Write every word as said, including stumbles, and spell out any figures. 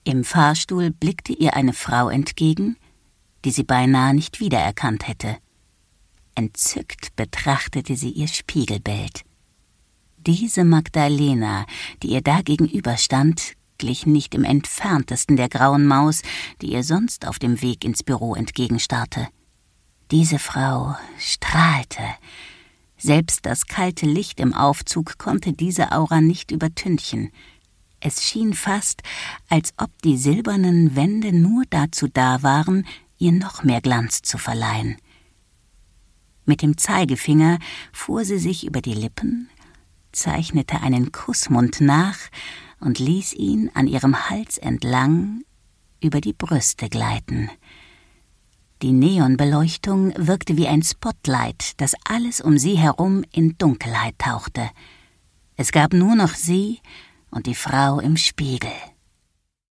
Im Fahrstuhl blickte ihr eine Frau entgegen, die sie beinahe nicht wiedererkannt hätte. Entzückt betrachtete sie ihr Spiegelbild. Diese Magdalena, die ihr da gegenüberstand, glich nicht im entferntesten der grauen Maus, die ihr sonst auf dem Weg ins Büro entgegenstarrte. Diese Frau strahlte. Selbst das kalte Licht im Aufzug konnte diese Aura nicht übertünchen. Es schien fast, als ob die silbernen Wände nur dazu da waren, ihr noch mehr Glanz zu verleihen. Mit dem Zeigefinger fuhr sie sich über die Lippen, zeichnete einen Kussmund nach und ließ ihn an ihrem Hals entlang über die Brüste gleiten. Die Neonbeleuchtung wirkte wie ein Spotlight, das alles um sie herum in Dunkelheit tauchte. Es gab nur noch sie und die Frau im Spiegel.